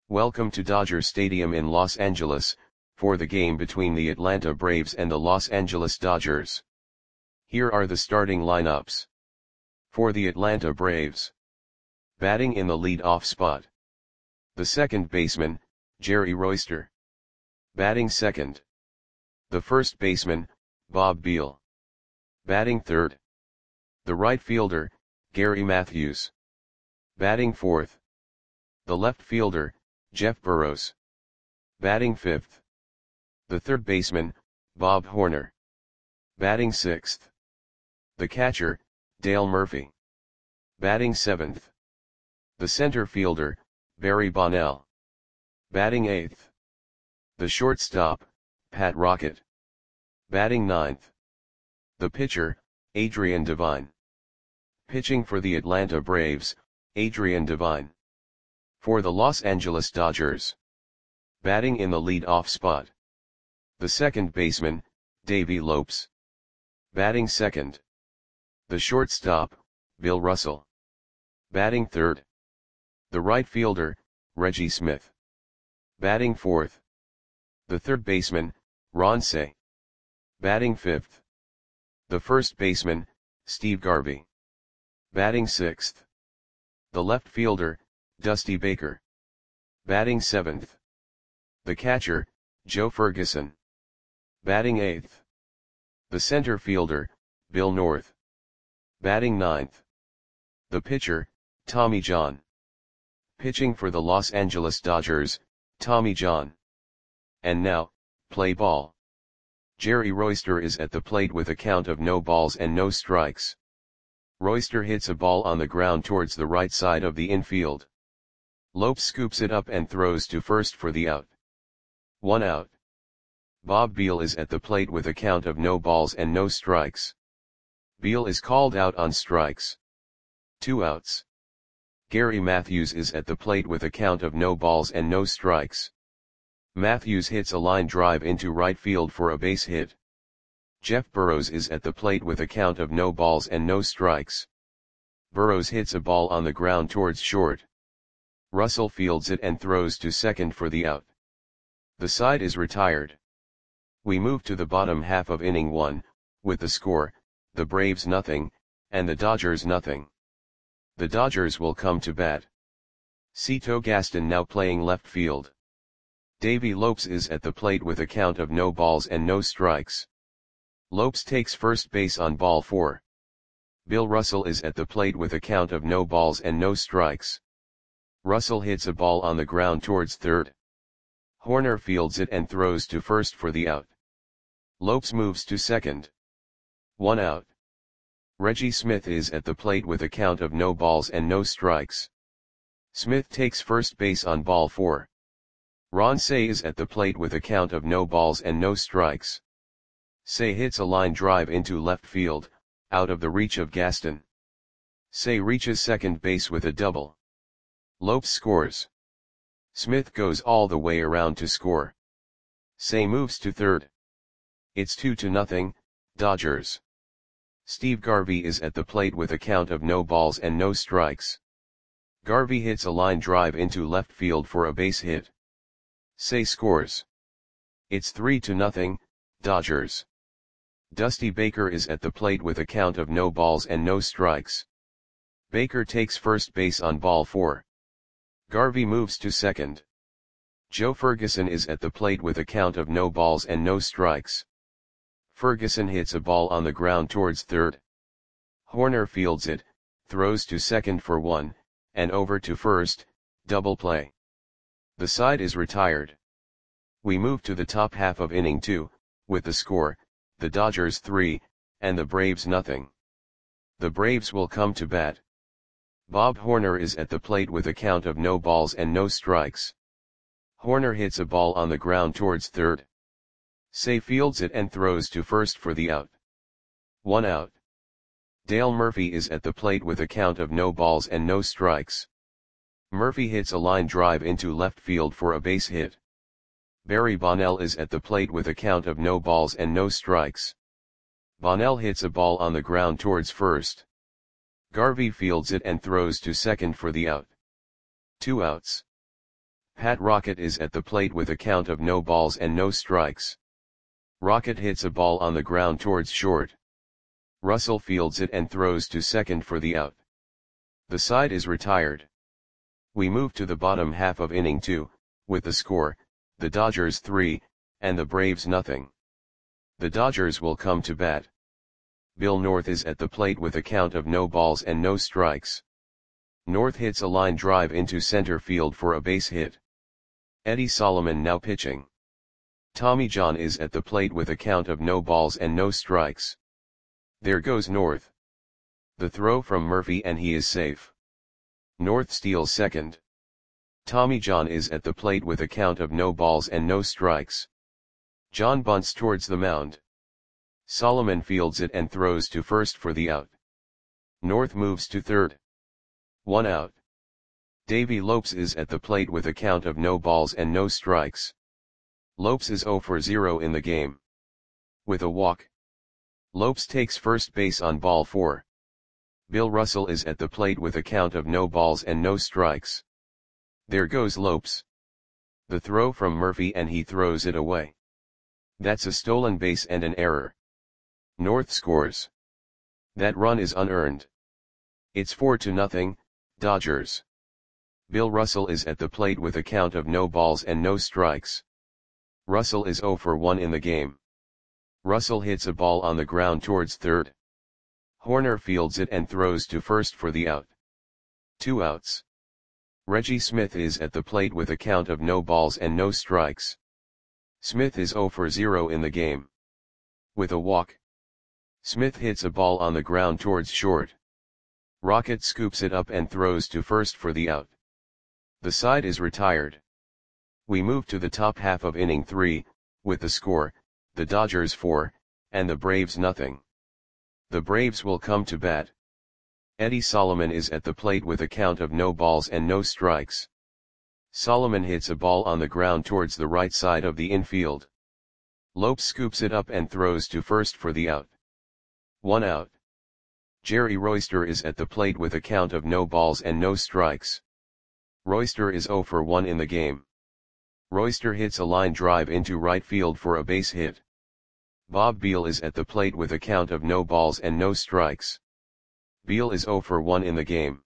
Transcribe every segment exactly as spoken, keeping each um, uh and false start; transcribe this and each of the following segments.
Welcome to Dodger Stadium in Los Angeles, for the game between the Atlanta Braves and the Los Angeles Dodgers. Here are the starting lineups. For the Atlanta Braves. Batting in the lead-off spot. The second baseman, Jerry Royster. Batting second. The first baseman, Bob Beal. Batting third. The right fielder, Gary Matthews. Batting fourth. The left fielder, Jeff Burroughs. Batting fifth. The third baseman, Bob Horner. Batting sixth. The catcher, Dale Murphy. Batting seventh. The center fielder, Barry Bonnell. Batting eighth. The shortstop, Pat Rocket. Batting ninth. The pitcher, Adrian Devine. Pitching for the Atlanta Braves, Adrian Devine. For the Los Angeles Dodgers. Batting in the lead-off spot. The second baseman, Davey Lopes. Batting second. The shortstop, Bill Russell. Batting third. The right fielder, Reggie Smith. Batting fourth. The third baseman, Ron Cey. Batting fifth. The first baseman, Steve Garvey. Batting sixth. The left fielder, Dusty Baker. Batting seventh. The catcher, Joe Ferguson. Batting eighth. The center fielder, Bill North. Batting ninth. The pitcher, Tommy John. Pitching for the Los Angeles Dodgers, Tommy John. And now, play ball. Jerry Royster is at the plate with a count of no balls and no strikes. Royster hits a ball on the ground towards the right side of the infield. Lopes scoops it up and throws to first for the out. One out. Bob Beal is at the plate with a count of no balls and no strikes. Beal is called out on strikes. Two outs. Gary Matthews is at the plate with a count of no balls and no strikes. Matthews hits a line drive into right field for a base hit. Jeff Burroughs is at the plate with a count of no balls and no strikes. Burroughs hits a ball on the ground towards short. Russell fields it and throws to second for the out. The side is retired. We move to the bottom half of inning one, with the score, the Braves nothing, and the Dodgers nothing. The Dodgers will come to bat. Cito Gaston now playing left field. Davey Lopes is at the plate with a count of no balls and no strikes. Lopes takes first base on ball four. Bill Russell is at the plate with a count of no balls and no strikes. Russell hits a ball on the ground towards third. Horner fields it and throws to first for the out. Lopes moves to second. One out. Reggie Smith is at the plate with a count of no balls and no strikes. Smith takes first base on ball four. Ron Cey is at the plate with a count of no balls and no strikes. Cey hits a line drive into left field, out of the reach of Gaston. Cey reaches second base with a double. Lopes scores. Smith goes all the way around to score. Cey moves to third. It's two to nothing, Dodgers. Steve Garvey is at the plate with a count of no balls and no strikes. Garvey hits a line drive into left field for a base hit. Cey scores. It's three to nothing, Dodgers. Dusty Baker is at the plate with a count of no balls and no strikes. Baker takes first base on ball four. Garvey moves to second. Joe Ferguson is at the plate with a count of no balls and no strikes. Ferguson hits a ball on the ground towards third. Horner fields it, throws to second for one, and over to first, double play. The side is retired. We move to the top half of inning two, with the score, the Dodgers three, and the Braves nothing. The Braves will come to bat. Bob Horner is at the plate with a count of no balls and no strikes. Horner hits a ball on the ground towards third. Cey fields it and throws to first for the out. One out. Dale Murphy is at the plate with a count of no balls and no strikes. Murphy hits a line drive into left field for a base hit. Barry Bonnell is at the plate with a count of no balls and no strikes. Bonnell hits a ball on the ground towards first. Garvey fields it and throws to second for the out. Two outs. Pat Rocket is at the plate with a count of no balls and no strikes. Rocket hits a ball on the ground towards short. Russell fields it and throws to second for the out. The side is retired. We move to the bottom half of inning two, with the score, the Dodgers three, and the Braves nothing. The Dodgers will come to bat. Bill North is at the plate with a count of no balls and no strikes. North hits a line drive into center field for a base hit. Eddie Solomon now pitching. Tommy John is at the plate with a count of no balls and no strikes. There goes North. The throw from Murphy and he is safe. North steals second. Tommy John is at the plate with a count of no balls and no strikes. John bunts towards the mound. Solomon fields it and throws to first for the out. North moves to third. One out. Davey Lopes is at the plate with a count of no balls and no strikes. Lopes is zero for zero in the game. With a walk. Lopes takes first base on ball four. Bill Russell is at the plate with a count of no balls and no strikes. There goes Lopes. The throw from Murphy and he throws it away. That's a stolen base and an error. North scores. That run is unearned. It's four to nothing, Dodgers. Bill Russell is at the plate with a count of no balls and no strikes. Russell is zero for one in the game. Russell hits a ball on the ground towards third. Horner fields it and throws to first for the out. Two outs. Reggie Smith is at the plate with a count of no balls and no strikes. Smith is zero for zero in the game. With a walk. Smith hits a ball on the ground towards short. Rocket scoops it up and throws to first for the out. The side is retired. We move to the top half of inning three, with the score, the Dodgers four, and the Braves nothing. The Braves will come to bat. Eddie Solomon is at the plate with a count of no balls and no strikes. Solomon hits a ball on the ground towards the right side of the infield. Lopes scoops it up and throws to first for the out. One out. Jerry Royster is at the plate with a count of no balls and no strikes. Royster is zero for one in the game. Royster hits a line drive into right field for a base hit. Bob Beal is at the plate with a count of no balls and no strikes. Beal is zero for one in the game.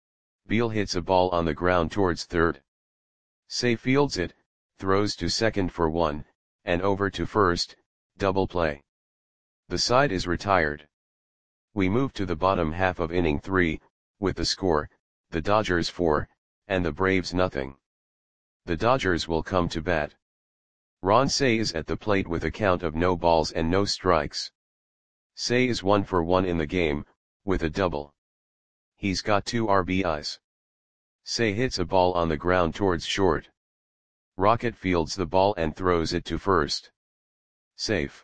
Beal hits a ball on the ground towards third. Say fields it, throws to second for one, and over to first, double play. The side is retired. We move to the bottom half of inning three, with the score, the Dodgers four, and the Braves nothing. The Dodgers will come to bat. Ron Cey is at the plate with a count of no balls and no strikes. Cey is one for one in the game, with a double. He's got two R B Is. Cey hits a ball on the ground towards short. Rocket fields the ball and throws it to first. Safe.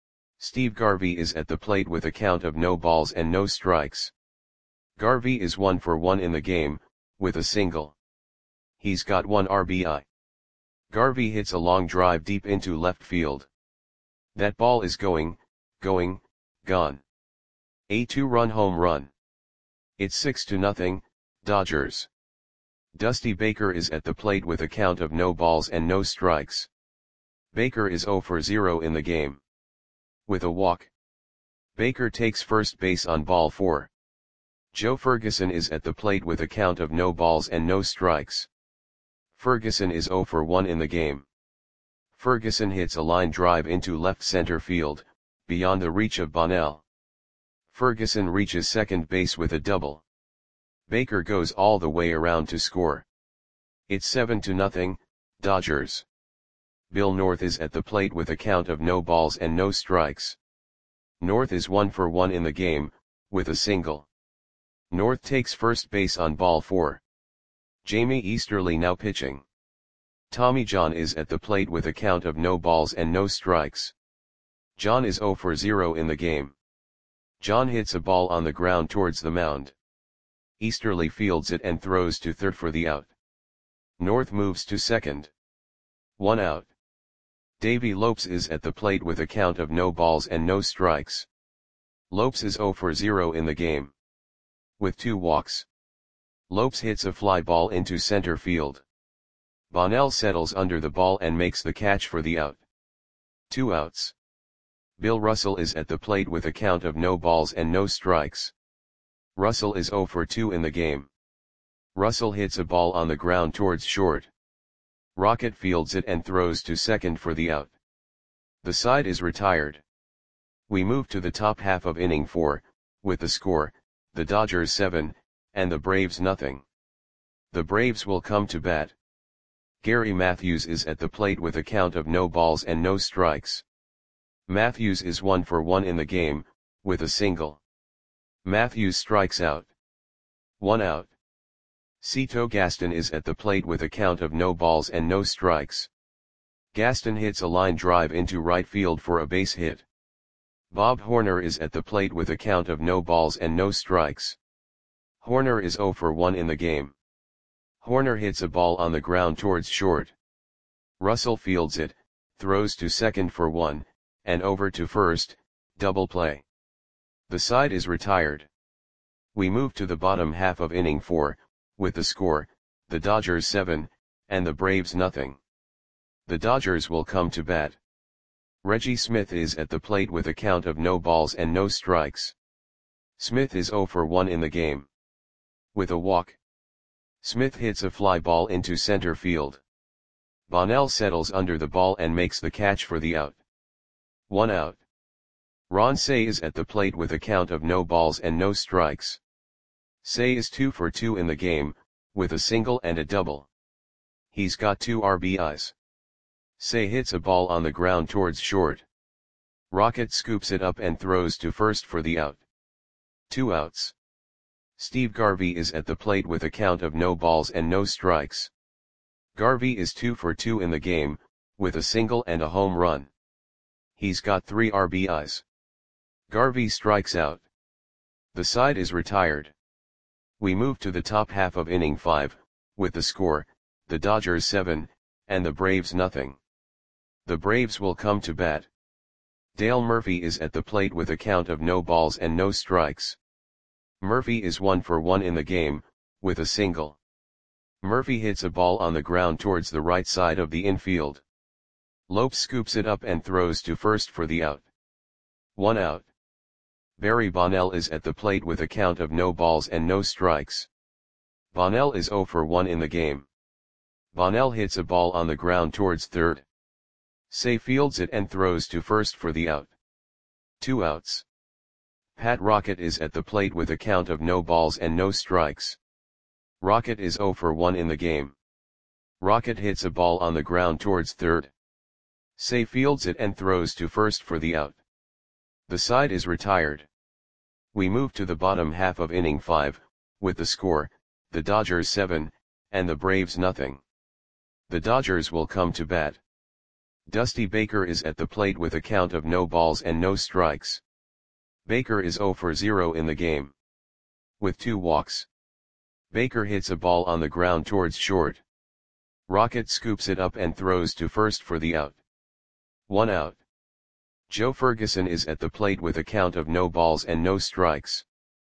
Steve Garvey is at the plate with a count of no balls and no strikes. Garvey is one for one in the game, with a single. He's got one R B I. Garvey hits a long drive deep into left field. That ball is going, going, gone. A two-run home run. It's six to nothing, Dodgers. Dusty Baker is at the plate with a count of no balls and no strikes. Baker is zero for zero in the game. With a walk. Baker takes first base on ball four. Joe Ferguson is at the plate with a count of no balls and no strikes. Ferguson is zero for one in the game. Ferguson hits a line drive into left center field, beyond the reach of Bonnell. Ferguson reaches second base with a double. Baker goes all the way around to score. It's seven to nothing, Dodgers. Bill North is at the plate with a count of no balls and no strikes. North is one for one in the game, with a single. North takes first base on ball four. Jamie Easterly now pitching. Tommy John is at the plate with a count of no balls and no strikes. John is zero for zero in the game. John hits a ball on the ground towards the mound. Easterly fields it and throws to third for the out. North moves to second. One out. Davey Lopes is at the plate with a count of no balls and no strikes. Lopes is zero for zero in the game. With two walks. Lopes hits a fly ball into center field. Bonnell settles under the ball and makes the catch for the out. Two outs. Bill Russell is at the plate with a count of no balls and no strikes. Russell is oh for two in the game. Russell hits a ball on the ground towards short. Rocket fields it and throws to second for the out. The side is retired. We move to the top half of inning four, with the score, the Dodgers seven, and the Braves nothing. The Braves will come to bat. Gary Matthews is at the plate with a count of no balls and no strikes. Matthews is one for one in the game, with a single. Matthews strikes out. One out. Cito Gaston is at the plate with a count of no balls and no strikes. Gaston hits a line drive into right field for a base hit. Bob Horner is at the plate with a count of no balls and no strikes. Horner is oh for one in the game. Horner hits a ball on the ground towards short. Russell fields it, throws to second for one, and over to first, double play. The side is retired. We move to the bottom half of inning four, with the score, the Dodgers seven, and the Braves nothing. The Dodgers will come to bat. Reggie Smith is at the plate with a count of no balls and no strikes. Smith is oh for one in the game. With a walk. Smith hits a fly ball into center field. Bonnell settles under the ball and makes the catch for the out. One out. Ron Cey is at the plate with a count of no balls and no strikes. Cey is two for two in the game, with a single and a double. He's got two R B Is. Cey hits a ball on the ground towards short. Rocket scoops it up and throws to first for the out. Two outs. Steve Garvey is at the plate with a count of no balls and no strikes. Garvey is two for two in the game, with a single and a home run. He's got three R B Is. Garvey strikes out. The side is retired. We move to the top half of inning five, with the score, the Dodgers seven, and the Braves nothing. The Braves will come to bat. Dale Murphy is at the plate with a count of no balls and no strikes. Murphy is one for one in the game, with a single. Murphy hits a ball on the ground towards the right side of the infield. Lopes scoops it up and throws to first for the out. One out. Barry Bonnell is at the plate with a count of no balls and no strikes. Bonnell is oh for one in the game. Bonnell hits a ball on the ground towards third. Cey fields it and throws to first for the out. Two outs. Pat Rocket is at the plate with a count of no balls and no strikes. Rocket is oh for one in the game. Rocket hits a ball on the ground towards third. Cey fields it and throws to first for the out. The side is retired. We move to the bottom half of inning five, with the score, the Dodgers seven, and the Braves nothing. The Dodgers will come to bat. Dusty Baker is at the plate with a count of no balls and no strikes. Baker is oh for zero in the game. With two walks. Baker hits a ball on the ground towards short. Rocket scoops it up and throws to first for the out. One out. Joe Ferguson is at the plate with a count of no balls and no strikes.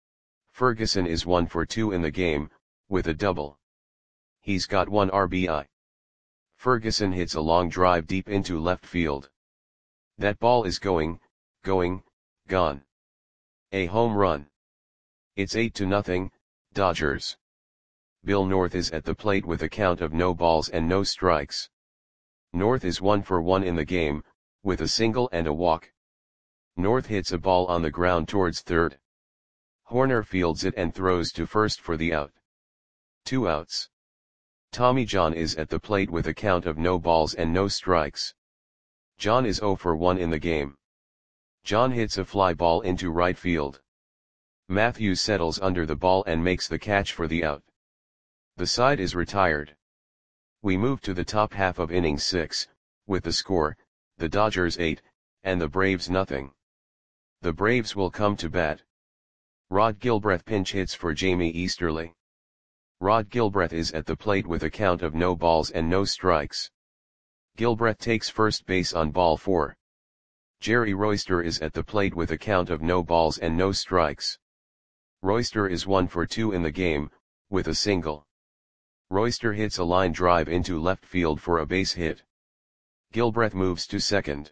Ferguson is one for two in the game, with a double. He's got one R B I. Ferguson hits a long drive deep into left field. That ball is going, going, gone. A home run. It's eight to nothing, Dodgers. Bill North is at the plate with a count of no balls and no strikes. North is one for one in the game, with a single and a walk. North hits a ball on the ground towards third. Horner fields it and throws to first for the out. Two outs. Tommy John is at the plate with a count of no balls and no strikes. John is oh for one in the game. John hits a fly ball into right field. Matthews settles under the ball and makes the catch for the out. The side is retired. We move to the top half of inning six, with the score, the Dodgers eight, and the Braves nothing. The Braves will come to bat. Rod Gilbreth pinch hits for Jamie Easterly. Rod Gilbreth is at the plate with a count of no balls and no strikes. Gilbreth takes first base on ball four. Jerry Royster is at the plate with a count of no balls and no strikes. Royster is one for two in the game, with a single. Royster hits a line drive into left field for a base hit. Gilbreth moves to second.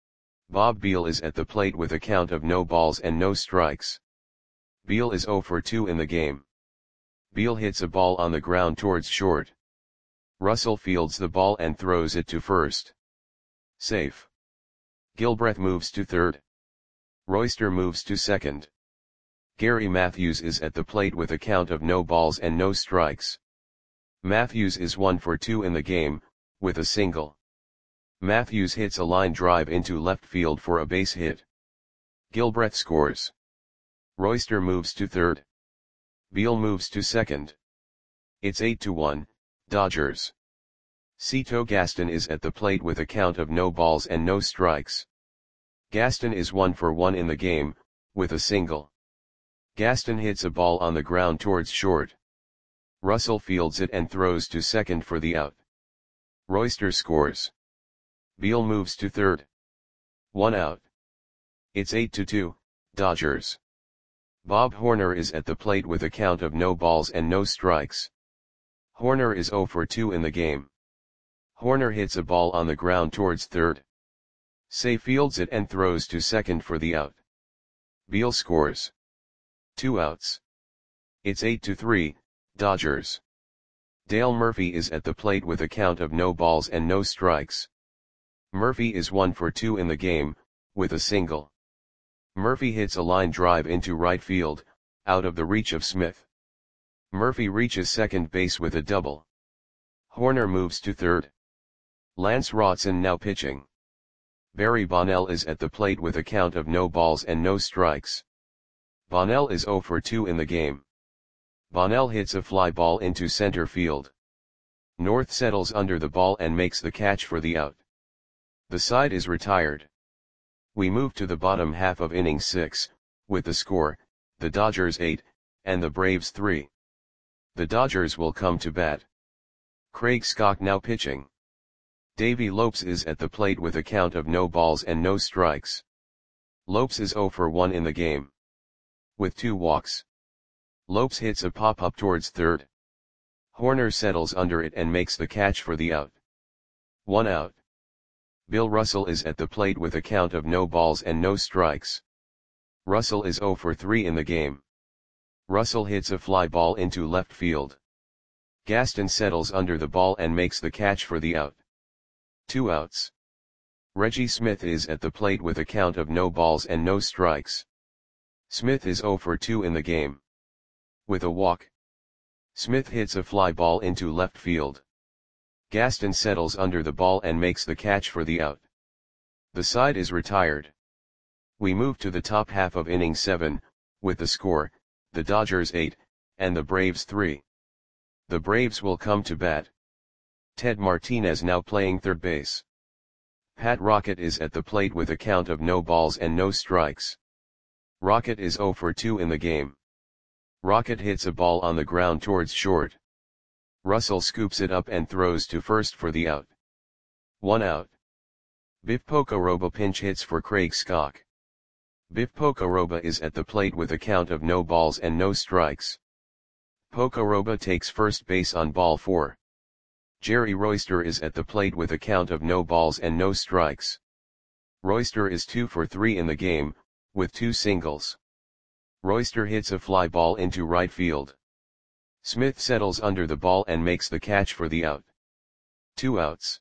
Bob Beal is at the plate with a count of no balls and no strikes. Beal is oh for two in the game. Beal hits a ball on the ground towards short. Russell fields the ball and throws it to first. Safe. Gilbreth moves to third. Royster moves to second. Gary Matthews is at the plate with a count of no balls and no strikes. Matthews is one for two in the game, with a single. Matthews hits a line drive into left field for a base hit. Gilbreth scores. Royster moves to third. Beal moves to second. It's eight to one, Dodgers. Cito Gaston is at the plate with a count of no balls and no strikes. Gaston is one for one in the game, with a single. Gaston hits a ball on the ground towards short. Russell fields it and throws to second for the out. Royster scores. Beal moves to third. One out. It's eight to two, Dodgers. Bob Horner is at the plate with a count of no balls and no strikes. Horner is oh for two in the game. Horner hits a ball on the ground towards third. Say fields it and throws to second for the out. Beal scores. Two outs. It's eight to three, Dodgers. Dale Murphy is at the plate with a count of no balls and no strikes. Murphy is one for two in the game, with a single. Murphy hits a line drive into right field, out of the reach of Smith. Murphy reaches second base with a double. Horner moves to third. Lance Rotson now pitching. Barry Bonnell is at the plate with a count of no balls and no strikes. Bonnell is oh for two in the game. Bonnell hits a fly ball into center field. North settles under the ball and makes the catch for the out. The side is retired. We move to the bottom half of inning six, with the score, the Dodgers eight, and the Braves three. The Dodgers will come to bat. Craig Scott now pitching. Davey Lopes is at the plate with a count of no balls and no strikes. Lopes is oh for one in the game. With two walks. Lopes hits a pop-up towards third. Horner settles under it and makes the catch for the out. One out. Bill Russell is at the plate with a count of no balls and no strikes. Russell is oh for three in the game. Russell hits a fly ball into left field. Gaston settles under the ball and makes the catch for the out. Two outs. Reggie Smith is at the plate with a count of no balls and no strikes. Smith is oh for two in the game. With a walk. Smith hits a fly ball into left field. Gaston settles under the ball and makes the catch for the out. The side is retired. We move to the top half of inning seven, with the score, the Dodgers eight, and the Braves three. The Braves will come to bat. Ted Martinez now playing third base. Pat Rocket is at the plate with a count of no balls and no strikes. Rocket is oh for two in the game. Rocket hits a ball on the ground towards short. Russell scoops it up and throws to first for the out. One out. Biff Pocoroba pinch hits for Craig Scott. Biff Pocoroba is at the plate with a count of no balls and no strikes. Pocoroba takes first base on ball four. Jerry Royster is at the plate with a count of no balls and no strikes. Royster is two for three in the game, with two singles. Royster hits a fly ball into right field. Smith settles under the ball and makes the catch for the out. Two outs.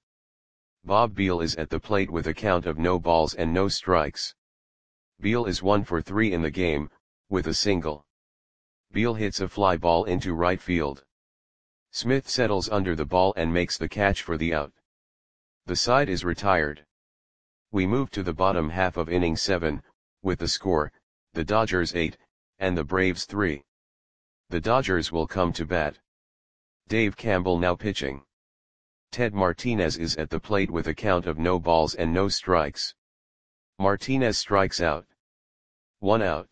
Bob Beal is at the plate with a count of no balls and no strikes. Beal is one for three in the game, with a single. Beal hits a fly ball into right field. Smith settles under the ball and makes the catch for the out. The side is retired. We move to the bottom half of inning seven, with the score, the Dodgers eight, and the Braves three. The Dodgers will come to bat. Dave Campbell now pitching. Ted Martinez is at the plate with a count of no balls and no strikes. Martinez strikes out. One out.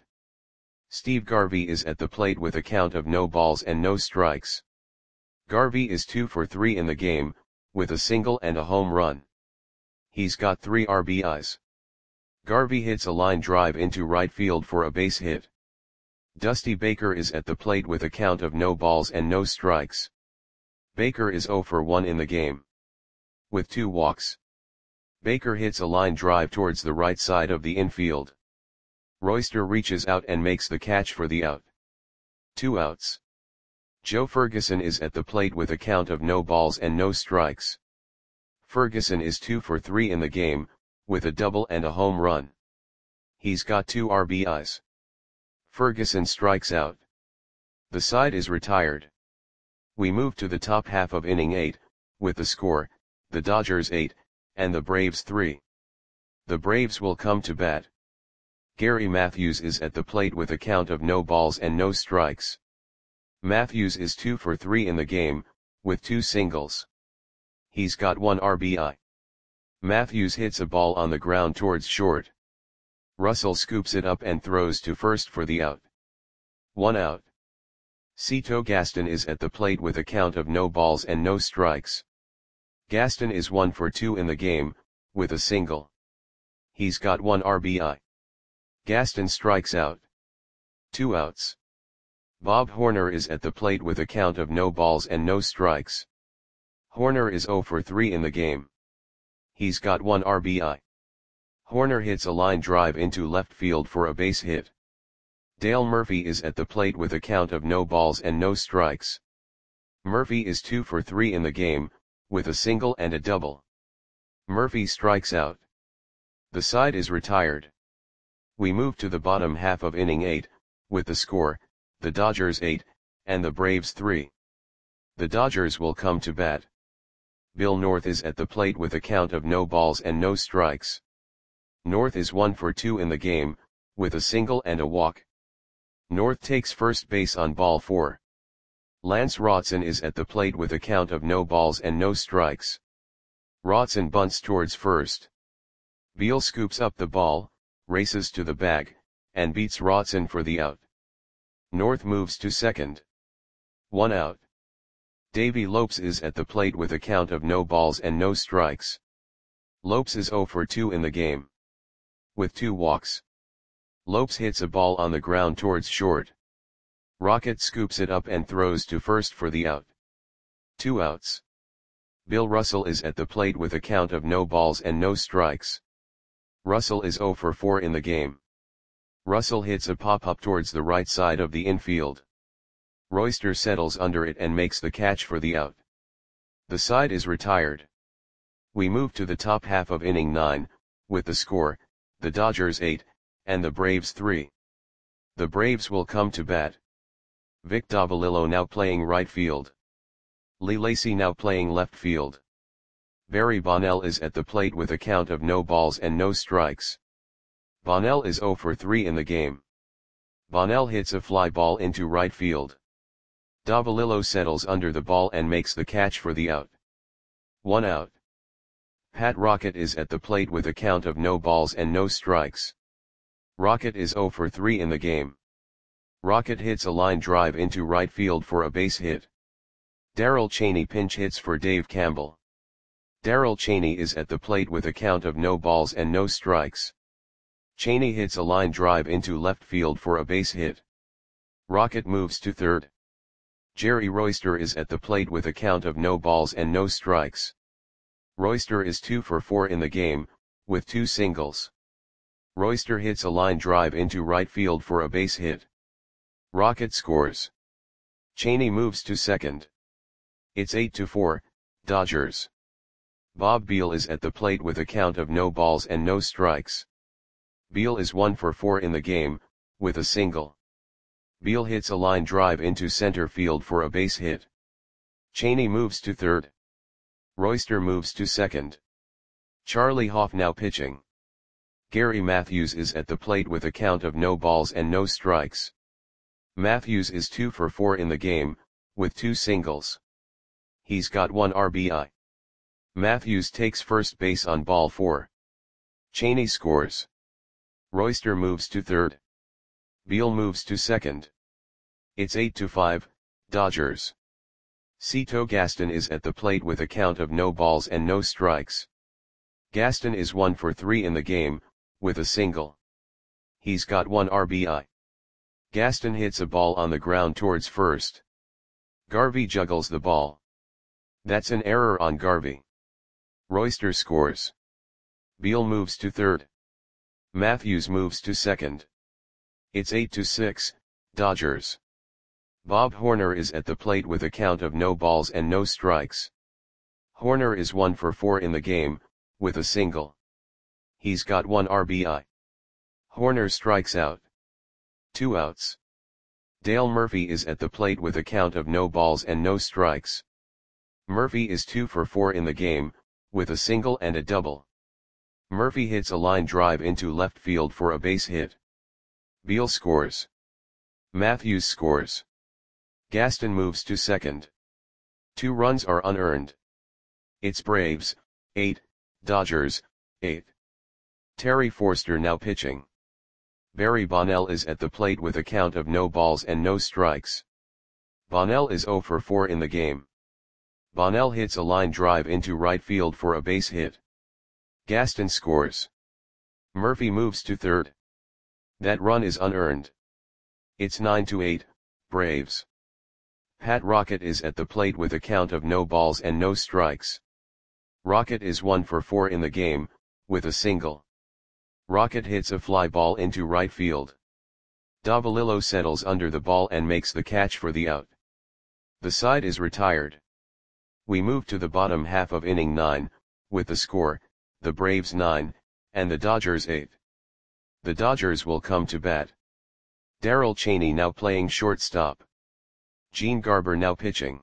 Steve Garvey is at the plate with a count of no balls and no strikes. Garvey is two for three in the game, with a single and a home run. He's got three R B Is. Garvey hits a line drive into right field for a base hit. Dusty Baker is at the plate with a count of no balls and no strikes. Baker is zero for one in the game. With two walks. Baker hits a line drive towards the right side of the infield. Royster reaches out and makes the catch for the out. Two outs. Joe Ferguson is at the plate with a count of no balls and no strikes. Ferguson is two for three in the game, with a double and a home run. He's got two R B Is. Ferguson strikes out. The side is retired. We move to the top half of inning eight, with the score, the Dodgers eight, and the Braves three. The Braves will come to bat. Gary Matthews is at the plate with a count of no balls and no strikes. Matthews is two for three in the game, with two singles. He's got one R B I. Matthews hits a ball on the ground towards short. Russell scoops it up and throws to first for the out. One out. Cito Gaston is at the plate with a count of no balls and no strikes. Gaston is one for two in the game, with a single. He's got one R B I. Gaston strikes out. Two outs. Bob Horner is at the plate with a count of no balls and no strikes. Horner is zero for three in the game. He's got one R B I. Horner hits a line drive into left field for a base hit. Dale Murphy is at the plate with a count of no balls and no strikes. Murphy is two for three in the game, with a single and a double. Murphy strikes out. The side is retired. We move to the bottom half of inning eight, with the score, the Dodgers eight, and the Braves three. The Dodgers will come to bat. Bill North is at the plate with a count of no balls and no strikes. North is one for two in the game, with a single and a walk. North takes first base on ball four. Lance Rotson is at the plate with a count of no balls and no strikes. Rotson bunts towards first. Beal scoops up the ball, races to the bag, and beats Rotson for the out. North moves to second. One out. Davey Lopes is at the plate with a count of no balls and no strikes. Lopes is zero for two in the game. With two walks. Lopes hits a ball on the ground towards short. Rocket scoops it up and throws to first for the out. Two outs. Bill Russell is at the plate with a count of no balls and no strikes. Russell is zero for four in the game. Russell hits a pop-up towards the right side of the infield. Royster settles under it and makes the catch for the out. The side is retired. We move to the top half of inning nine, with the score, the Dodgers eight, and the Braves three. The Braves will come to bat. Vic Davalillo now playing right field. Lee Lacy now playing left field. Barry Bonnell is at the plate with a count of no balls and no strikes. Bonnell is zero for three in the game. Bonnell hits a fly ball into right field. Davalillo settles under the ball and makes the catch for the out. One out. Pat Rocket is at the plate with a count of no balls and no strikes. Rocket is zero for three in the game. Rocket hits a line drive into right field for a base hit. Darrell Chaney pinch hits for Dave Campbell. Darrell Chaney is at the plate with a count of no balls and no strikes. Chaney hits a line drive into left field for a base hit. Rocket moves to third. Jerry Royster is at the plate with a count of no balls and no strikes. Royster is two for four in the game, with two singles. Royster hits a line drive into right field for a base hit. Rocket scores. Chaney moves to second. It's eight to four, Dodgers. Bob Beal is at the plate with a count of no balls and no strikes. Beal is one for four in the game, with a single. Beal hits a line drive into center field for a base hit. Chaney moves to third. Royster moves to second. Charlie Hoff now pitching. Gary Matthews is at the plate with a count of no balls and no strikes. Matthews is two for four in the game, with two singles. He's got one R B I. Matthews takes first base on ball four. Chaney scores. Royster moves to third. Beal moves to second. It's eight to five, Dodgers. Cito Gaston is at the plate with a count of no balls and no strikes. Gaston is one for three in the game, with a single. He's got one R B I. Gaston hits a ball on the ground towards first. Garvey juggles the ball. That's an error on Garvey. Royster scores. Beal moves to third. Matthews moves to second. It's eight to six, Dodgers. Bob Horner is at the plate with a count of no balls and no strikes. Horner is one for four in the game, with a single. He's got one R B I. Horner strikes out. Two outs. Dale Murphy is at the plate with a count of no balls and no strikes. Murphy is two for four in the game, with a single and a double. Murphy hits a line drive into left field for a base hit. Beal scores. Matthews scores. Gaston moves to second. Two runs are unearned. It's Braves, eight, Dodgers, eight. Terry Forster now pitching. Barry Bonnell is at the plate with a count of no balls and no strikes. Bonnell is zero for four in the game. Bonnell hits a line drive into right field for a base hit. Gaston scores. Murphy moves to third. That run is unearned. It's nine to eight, Braves. Pat Rocket is at the plate with a count of no balls and no strikes. Rocket is one for four in the game, with a single. Rocket hits a fly ball into right field. Davalillo settles under the ball and makes the catch for the out. The side is retired. We move to the bottom half of inning nine, with the score, the Braves nine, and the Dodgers eight. The Dodgers will come to bat. Darrell Chaney now playing shortstop. Gene Garber now pitching.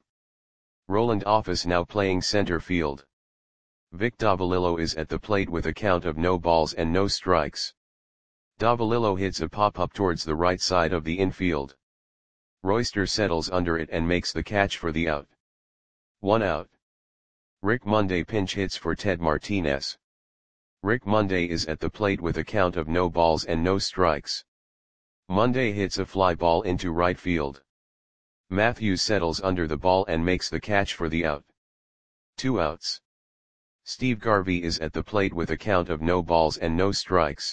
Roland Office now playing center field. Vic Davalillo is at the plate with a count of no balls and no strikes. Davalillo hits a pop-up towards the right side of the infield. Royster settles under it and makes the catch for the out. One out. Rick Monday pinch hits for Ted Martinez. Rick Monday is at the plate with a count of no balls and no strikes. Monday hits a fly ball into right field. Matthews settles under the ball and makes the catch for the out. Two outs. Steve Garvey is at the plate with a count of no balls and no strikes.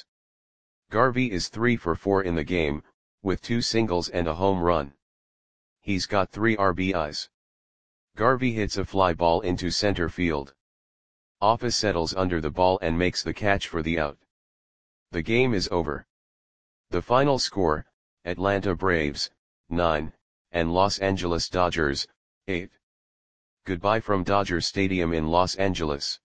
Garvey is three for four in the game, with two singles and a home run. He's got three R B Is. Garvey hits a fly ball into center field. Office settles under the ball and makes the catch for the out. The game is over. The final score, Atlanta Braves, nine, and Los Angeles Dodgers, eight. Goodbye from Dodger Stadium in Los Angeles.